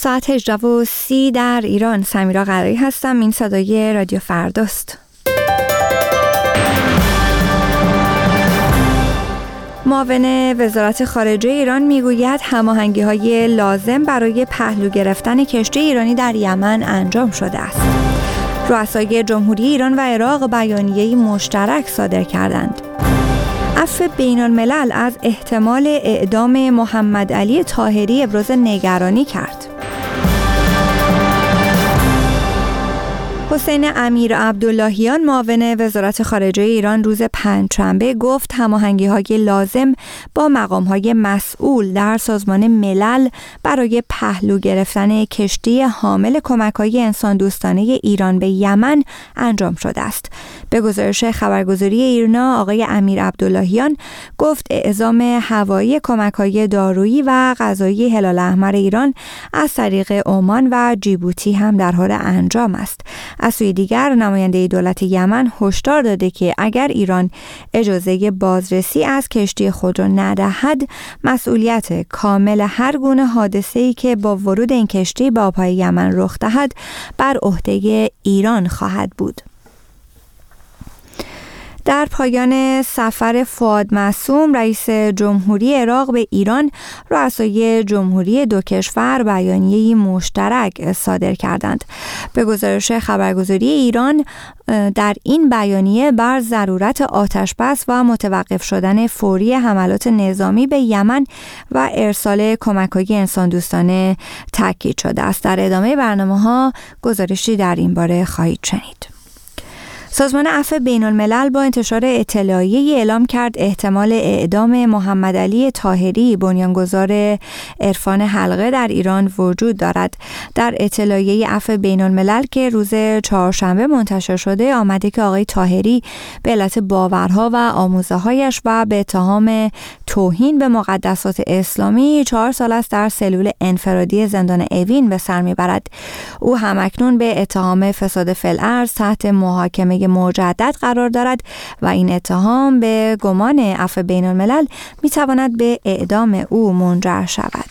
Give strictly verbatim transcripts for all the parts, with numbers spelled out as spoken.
ساعت هجده و سی در ایران. سمیرا قرایی هستم. این صدای رادیو فرداست. معاون وزارت خارجه ایران میگوید هماهنگی‌های لازم برای پهلو گرفتن کشتی ایرانی در یمن انجام شده است. رؤسای جمهوری ایران و عراق بیانیه‌ای مشترک صادر کردند. عفو بین الملل از احتمال اعدام محمد علی طاهری ابراز نگرانی کرد. حسین امیر عبداللهیان معاون وزارت خارجه ایران روز پنجشنبه گفت هماهنگی‌های لازم با مقام‌های مسئول در سازمان ملل برای پهلو گرفتن کشتی حامل کمک‌های انسان‌دوستانه ایران به یمن انجام شده است. به گزارش خبرگزاری ایرنا آقای امیر عبداللهیان گفت اعزام هوایی کمک‌های دارویی و غذایی هلال احمر ایران از طریق عمان و جیبوتی هم در حال انجام است. از سوی دیگر نماینده دولت یمن هشدار داده که اگر ایران اجازه بازرسی از کشتی خود را ندهد، مسئولیت کامل هر گونه حادثه‌ای که با ورود این کشتی به آب‌های یمن رخ دهد بر عهده ایران خواهد بود. در پایان سفر فؤاد معصوم رئیس جمهوری عراق به ایران، رؤسای جمهوری دو کشور بیانیه‌ای مشترک صادر کردند. به گزارش خبرگزاری ایران در این بیانیه بر ضرورت آتشبس و متوقف شدن فوری حملات نظامی به یمن و ارسال کمک‌های انسان‌دوستانه تاکید شده است. در ادامه برنامه‌ها گزارشی در این باره خواهید شنید. سازمان عفو بین الملل با انتشار اطلاعیه‌ای اعلام کرد احتمال اعدام محمد علی طاهری بنیانگذار عرفان حلقه در ایران وجود دارد. در اطلاعیه عفو بین الملل که روز چهارشنبه منتشر شده آمده که آقای طاهری به علت باورها و آموزه‌هایش و به اتهام توهین به مقدسات اسلامی چهار سال است در سلول انفرادی زندان اوین به سر میبرد. او همکنون به اتهام فساد فی الارض تحت محاکمه مجدد قرار دارد و این اتهام به گمان عفو بین الملل می تواند به اعدام او منجر شود.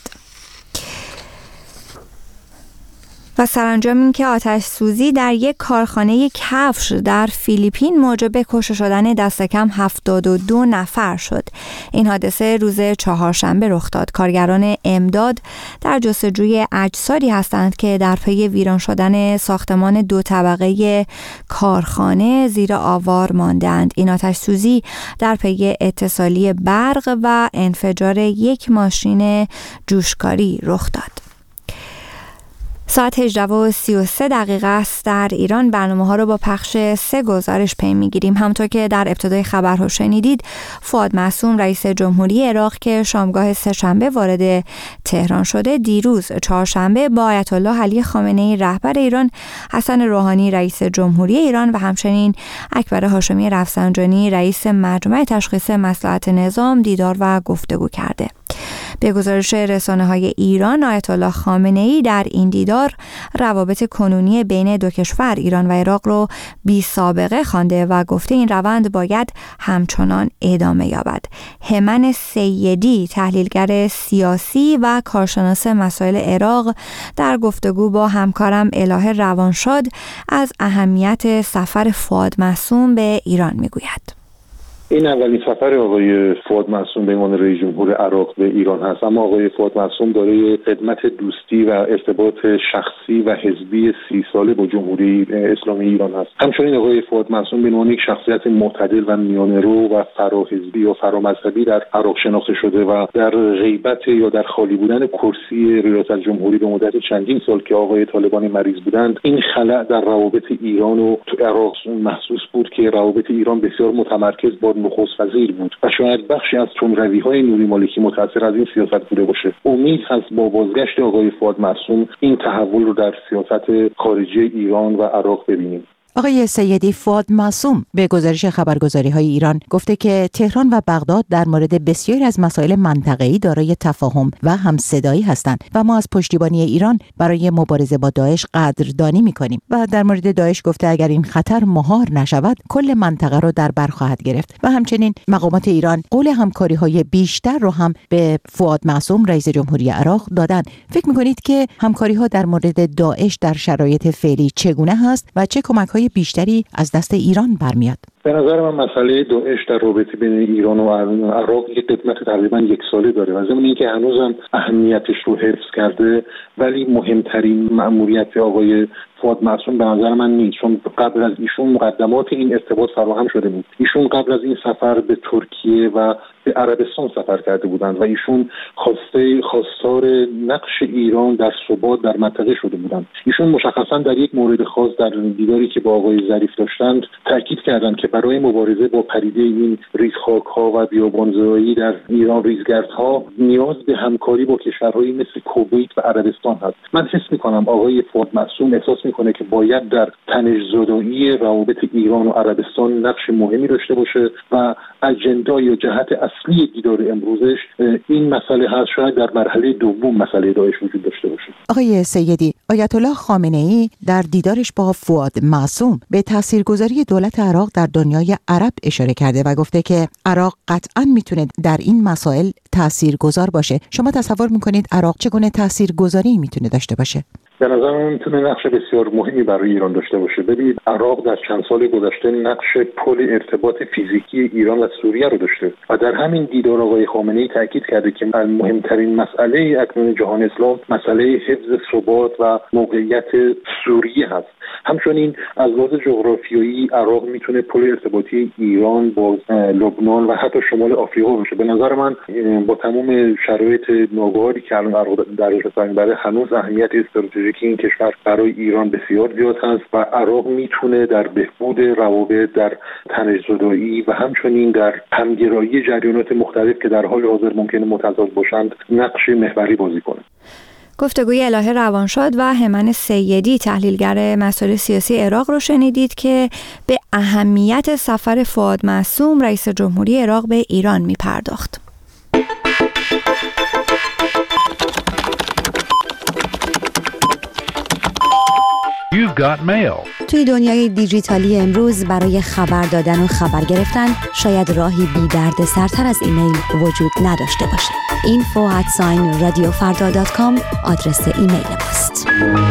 و سرانجام این که آتش سوزی در یک کارخانه کفش در فیلیپین موجب کشته شدن دست کم هفتاد و دو نفر شد. این حادثه روز چهارشنبه رخ داد. کارگران امداد در جستجوی اجسادی هستند که در پی ویران شدن ساختمان دو طبقه کارخانه زیر آوار ماندند. این آتش سوزی در پی اتصالی برق و انفجار یک ماشین جوشکاری رخ داد. ساعت هجده و سی و سه دقیقه است در ایران. برنامه ها رو با پخش سه گزارش پی میگیریم. همونطور که در ابتدای خبرها شنیدید، فؤاد معصوم رئیس جمهوری عراق که شامگاه سه‌شنبه وارد تهران شده، دیروز چهارشنبه با آیت الله علی خامنه‌ای رهبر ایران، حسن روحانی رئیس جمهوری ایران و همچنین اکبر هاشمی رفسنجانی رئیس مجمع تشخیص مصلحت نظام دیدار و گفتگو کرده. به گزارش رسانه‌های ایران، آیت الله خامنه‌ای در این دیدار روابط کنونی بین دو کشور ایران و عراق رو بی سابقه خوانده و گفته این روند باید همچنان ادامه یابد. همن سیدی، تحلیلگر سیاسی و کارشناس مسائل عراق، در گفتگو با همکارم الهه روانشاد از اهمیت سفر فؤاد معصوم به ایران میگوید. این اولین سفر آقای فؤاد معصوم به عنوان رئیس جمهور عراق به ایران هست، اما آقای فؤاد معصوم دارای خدمت دوستی و ارتباط شخصی و حزبی سی ساله با جمهوری اسلامی ایران هست. همچنین آقای فؤاد معصوم به عنوان یک شخصیت معتدل و میانه‌رو و فراحزبی و فرامذهبی در عراق شناخته شده و در غیبت یا در خالی بودن کرسی ریاست جمهوری به مدت چندین سال که آقای طالبان مریض بودند، این خلأ در روابط ایران و عراق محسوس بود که روابط ایران بسیار متمرکز با نخست وزیر بود و شاید بخشی از چونروی‌های نوری مالکی متأثر از این سیاست بوده باشه. امید هست با بازگشت آقای فؤاد معصوم این تحول رو در سیاست خارجی ایران و عراق ببینیم. آقای سیدی، فؤاد معصوم به گزارش خبرگزاری‌های ایران گفته که تهران و بغداد در مورد بسیاری از مسائل منطقه‌ای دارای تفاهم و همصدایی هستند و ما از پشتیبانی ایران برای مبارزه با داعش قدردانی می‌کنیم. و در مورد داعش گفته اگر این خطر مهار نشود کل منطقه را در بر خواهد گرفت. و همچنین مقامات ایران قول همکاری‌های بیشتر رو هم به فؤاد معصوم رئیس جمهوری عراق دادن. فکر می‌کنید که همکاری‌ها در مورد داعش در شرایط فعلی چگونه هست و چه کمک‌های بیشتری از دست ایران برمیاد؟ به نظر من مسئله داعش در رابطه بین ایران و عراق یک قدمت تقریبا یک ساله داره و ضمن اینکه هنوزم اهمیتش رو حفظ کرده، ولی مهمترین مأموریت آقای فؤاد معصوم به نظر من نیست، چون قبل از ایشون مقدمات این ارتباط فراهم شده بود. ایشون قبل از این سفر به ترکیه و به عربستان سفر کرده بودند و ایشون خواسته خواستار نقش ایران در ثبات در منطقه شده بودند. ایشون مشخصا در یک مورد خاص در دیداری که با آقای ظریف داشتند تاکید کردند که برای مبارزه با پدیده این ریزخاک‌ها و بیابان‌زدایی در ایران، ریزگردها، نیاز به همکاری با کشورهایی مثل کویت و عربستان هست. من حس می‌کنم آقای فؤاد معصوم احساس می‌کنه که باید در تنش‌زدایی روابط ایران و عربستان نقش مهمی داشته باشه و اجندا یا جهت اصلی دیدار امروزش این مسئله هست. شاید در مرحله دوم مسئله داعش وجود داشته باشه. آقای سیدی، آیت الله خامنه‌ای در دیدارش با فؤاد معصوم به تاثیرگذاری دولت عراق در دنیای عرب اشاره کرده و گفته که عراق قطعاً میتونه در این مسائل تاثیرگذار باشه. شما تصور میکنید عراق چگونه تاثیرگذاری میتونه داشته باشه؟ به نظر من میتونه نقش بسیار مهمی برای ایران داشته باشه. ببینید عراق در چند سال گذشته نقش پل ارتباط فیزیکی ایران و سوریه رو داشته و در همین دیدار آقای خامنه‌ای تاکید کرده که مهمترین مسئله اکنون جهان اسلام مسئله حفظ ثبات و موقعیت سوریه هست. همچنین از لحاظ جغرافیایی عراق میتونه پل ارتباطی ایران با لبنان و حتی شمال آفریقا باشه. به نظر من با تمام شرایط ناگواری که الان عراق درش برای هنوز اهمیت استراتژیکی این کشور برای ایران بسیار زیاد هست و عراق میتونه در بهبود روابط، در تنش‌زدایی و همچنین در همگرایی جریانات مختلف که در حال حاضر ممکنه متضاد باشند نقش محوری بازی کنه. گفتگوی الهه روانشاد و همن سیدی تحلیلگر مسائل سیاسی عراق رو شنیدید که به اهمیت سفر فؤاد معصوم رئیس جمهوری عراق به ایران می پرداخت. You've got mail. توی دنیای دیجیتالی امروز برای خبر دادن و خبر گرفتن شاید راهی بی درد سرتر از ایمیل وجود نداشته باشه. اینفو ات ساین رادیو فردا دات کام آدرس ایمیل ماست.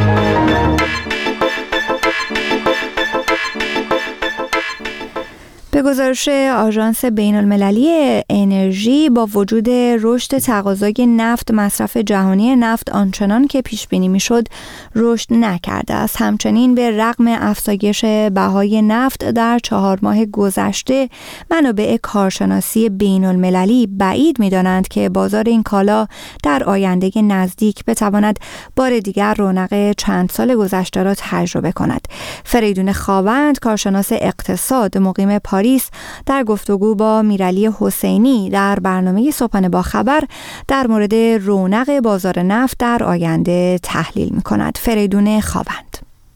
به گزارش آژانس بین‌المللی انرژی با وجود رشد تقاضای نفت مصرف جهانی نفت آنچنان که پیش بینی میشد رشد نکرده است. همچنین به رغم افزایش بهای نفت در چهار ماه گذشته منابع کارشناسی بین‌المللی بعید می‌دانند که بازار این کالا در آینده نزدیک بتواند بار دیگر رونق چند سال گذشته را تجربه کند. فریدون خاوند کارشناس اقتصاد مقیم پاریس در گفتگو با میرعلی حسینی در برنامه صبحانه با خبر در مورد رونق بازار نفت در آینده تحلیل می‌کند. فریدون خاوند: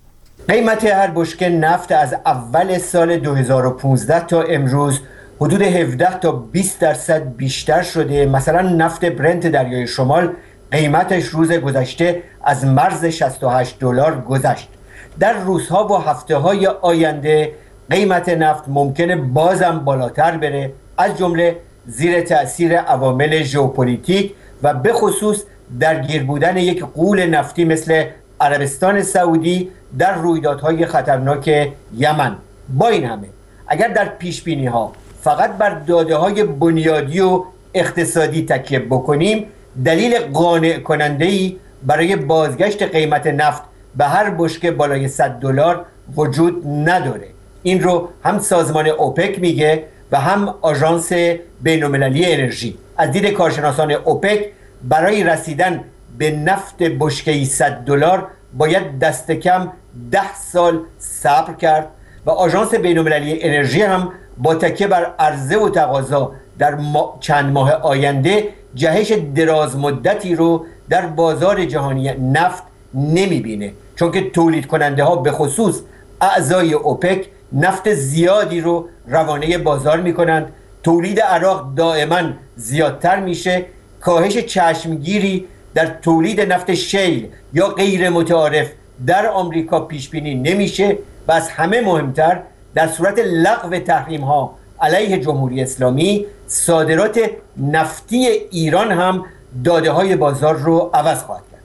قیمت هر بشکه نفت از اول سال دو هزار و پانزده تا امروز حدود هفده تا بیست درصد بیشتر شده. مثلا نفت برنت دریای شمال قیمتش روز گذشته از مرز شصت و هشت دلار گذشت. در روزها و هفته‌های آینده قیمت نفت ممکنه بازم بالاتر بره، از جمله زیر تأثیر عوامل ژئوپلیتیک و به خصوص درگیر بودن یک غول نفتی مثل عربستان سعودی در رویدادهای خطرناک یمن. با این همه اگر در پیشبینی ها فقط بر داده های بنیادی و اقتصادی تکیه بکنیم، دلیل قانع کننده‌ای برای بازگشت قیمت نفت به هر بشکه بالای صد دلار وجود نداره. این رو هم سازمان اوپک میگه و هم آژانس بین‌المللی انرژی. از دید کارشناسان اوپک برای رسیدن به نفت بشکه‌ای صد دلار باید دست کم ده سال صبر کرد و آژانس بین‌المللی انرژی هم با تکیه بر عرضه و تقاضا در ما چند ماه آینده جهش دراز مدتی رو در بازار جهانی نفت نمیبینه، چون که تولید کننده ها به خصوص اعضای اوپک نفت زیادی رو روانه بازار میکنند، تولید عراق دائما زیادتر میشه، کاهش چشمگیری در تولید نفت شیل یا غیر متعارف در آمریکا پیش بینی نمیشه و از همه مهمتر در صورت لغو تحریم ها علیه جمهوری اسلامی صادرات نفتی ایران هم داده های بازار رو عوض خواهد کرد.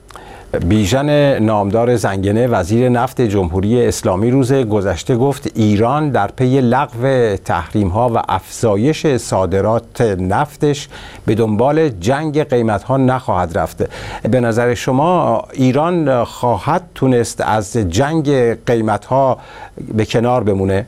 بیژن نامدار زنگنه وزیر نفت جمهوری اسلامی روز گذشته گفت ایران در پی لغو تحریم‌ها و افزایش صادرات نفتش به دنبال جنگ قیمت‌ها نخواهد رفت. به نظر شما ایران خواهد تونست از جنگ قیمت‌ها به کنار بمونه؟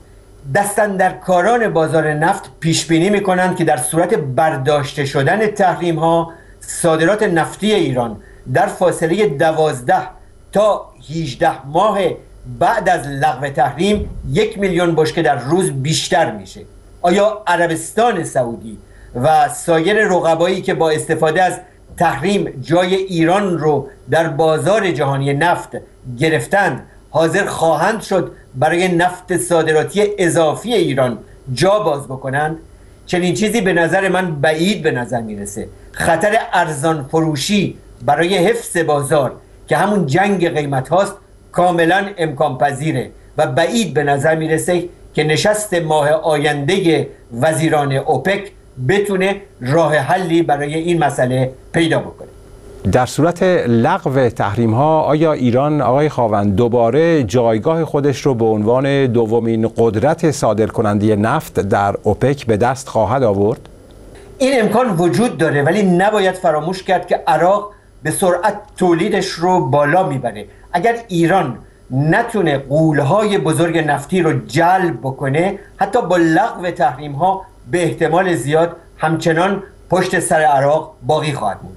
دستاندرکاران بازار نفت پیش بینی می‌کنند که در صورت برداشته شدن تحریم‌ها صادرات نفتی ایران در فاصله دوازده تا هجده ماه بعد از لغو تحریم یک میلیون بشکه در روز بیشتر میشه. آیا عربستان سعودی و سایر رقبایی که با استفاده از تحریم جای ایران رو در بازار جهانی نفت گرفتند حاضر خواهند شد برای نفت صادراتی اضافی ایران جا باز بکنند؟ چنین چیزی به نظر من بعید به نظر میرسه. خطر ارزان فروشی برای حفظ بازار که همون جنگ قیمت هاست کاملا امکان پذیره و بعید به نظر میرسه که نشست ماه آینده وزیران اوپک بتونه راه حلی برای این مسئله پیدا بکنه. در صورت لغو تحریم ها آیا ایران آقای خاوند دوباره جایگاه خودش رو به عنوان دومین قدرت صادرکننده نفت در اوپک به دست خواهد آورد؟ این امکان وجود داره، ولی نباید فراموش کرد که عراق به سرعت تولیدش رو بالا میبره. اگر ایران نتونه غول‌های بزرگ نفتی رو جلب بکنه، حتی با لغو تحریم ها به احتمال زیاد همچنان پشت سر عراق باقی خواهد بود.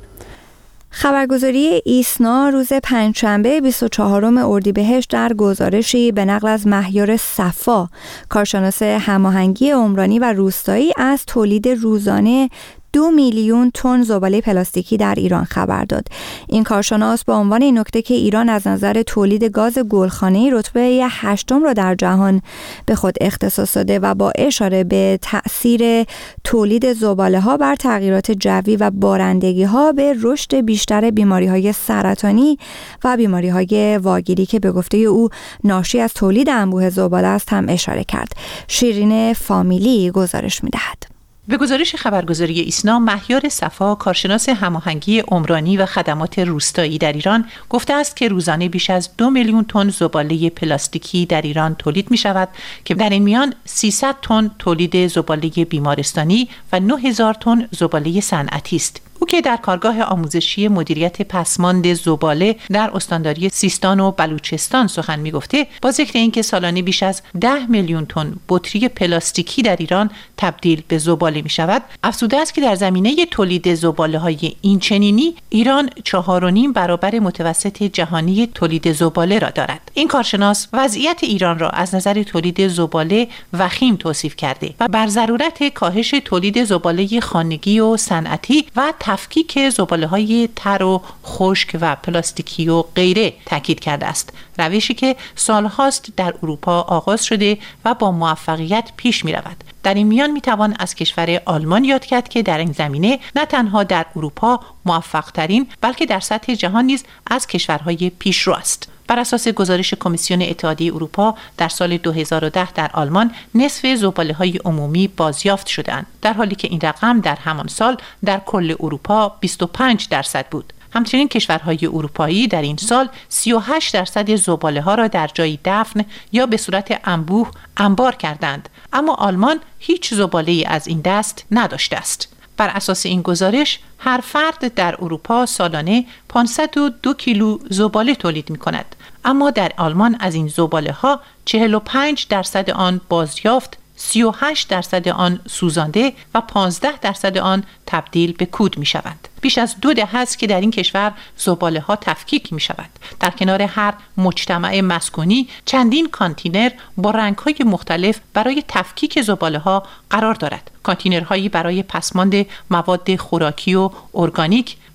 خبرگزاری ایسنا روز پنجشنبه بیست و چهارم اردیبهشت در گزارشی به نقل از مهیار صفا، کارشناس هماهنگی عمرانی و روستایی، از تولید روزانه دو میلیون تن زباله پلاستیکی در ایران خبر داد. این کارشناس با عنوان این نکته که ایران از نظر تولید گاز گلخانه‌ای رتبه هشتم را در جهان به خود اختصاص داده و با اشاره به تأثیر تولید زباله‌ها بر تغییرات جوی و بارندگی‌ها به رشد بیشتر بیماری‌های سرطانی و بیماری‌های واگیری که به گفته او ناشی از تولید انبوه زباله است هم اشاره کرد. شیرین فامیلی گزارش می‌دهد. به گزارش خبرگزاری ایسنا، مهیار صفا، کارشناس هماهنگی عمرانی و خدمات روستایی در ایران، گفته است که روزانه بیش از دو میلیون تن زباله پلاستیکی در ایران تولید می شود که در این میان سیصد تن تولید زباله بیمارستانی و نه هزار تن زباله صنعتی است. او که در کارگاه آموزشی مدیریت پسماند زباله در استانداری سیستان و بلوچستان سخن می‌گفته، با ذکر اینکه سالانه بیش از ده میلیون تن بطری پلاستیکی در ایران تبدیل به زباله می‌شود، افزوده است که در زمینه تولید زباله‌های این چنینی ایران چهار و نیم برابر متوسط جهانی تولید زباله را دارد. این کارشناس وضعیت ایران را از نظر تولید زباله وخیم توصیف کرده و بر ضرورت کاهش تولید زباله خانگی و صنعتی و تفکیک زباله‌های تر و خشک و پلاستیکی و غیره تاکید کرده است. روشی که سالهاست در اروپا آغاز شده و با موفقیت پیش می رود. در این میان می توان از کشور آلمان یاد کرد که در این زمینه نه تنها در اروپا موفق ترین بلکه در سطح جهان نیز از کشورهای پیشرو است. بر اساس گزارش کمیسیون اتحادیه اروپا، در سال دو هزار و ده در آلمان نصف زباله‌های عمومی بازیافت شدند، در حالی که این رقم در همان سال در کل اروپا بیست و پنج درصد بود. همچنین کشورهای اروپایی در این سال سی و هشت درصد زباله‌ها را در جای دفن یا به صورت انبوه انبار کردند، اما آلمان هیچ زباله‌ای از این دست نداشته است. بر اساس این گزارش، هر فرد در اروپا سالانه پانصد و دو کیلو زباله تولید می کند، اما در آلمان از این زباله ها چهل و پنج درصد آن بازیافت، سی و هشت درصد آن سوزانده و پانزده درصد آن تبدیل به کود می شوند. بیش از دو دهه است که در این کشور زباله ها تفکیک می شود. در کنار هر مجتمع مسکونی چندین کانتینر با رنگ های مختلف برای تفکیک زباله ها قرار دارد. کانتینرهایی برای پسماند مواد خوراکی و ارگانیک،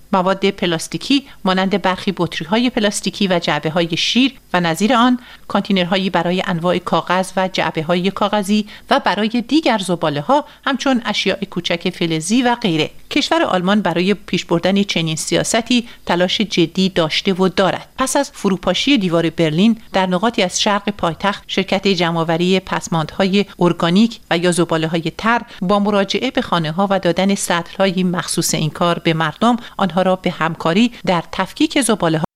مواد پلاستیکی مانند برخی بطری‌های پلاستیکی و جعبه‌های شیر و نظیر آن، کانتینرهایی برای انواع کاغذ و جعبه‌های کاغذی و برای دیگر زباله‌ها همچون اشیاء کوچک فلزی و غیره. کشور آلمان برای پیش بردن چنین سیاستی تلاش جدی داشته و دارد. پس از فروپاشی دیوار برلین در نقاطی از شرق پایتخت، شرکت جمع‌آوری پسماندهای ارگانیک و یا زباله‌های تر با مراجعه به خانه‌ها و دادن سطل‌های مخصوص این کار به مردم، آنها را به همکاری در تفکیک زباله‌ها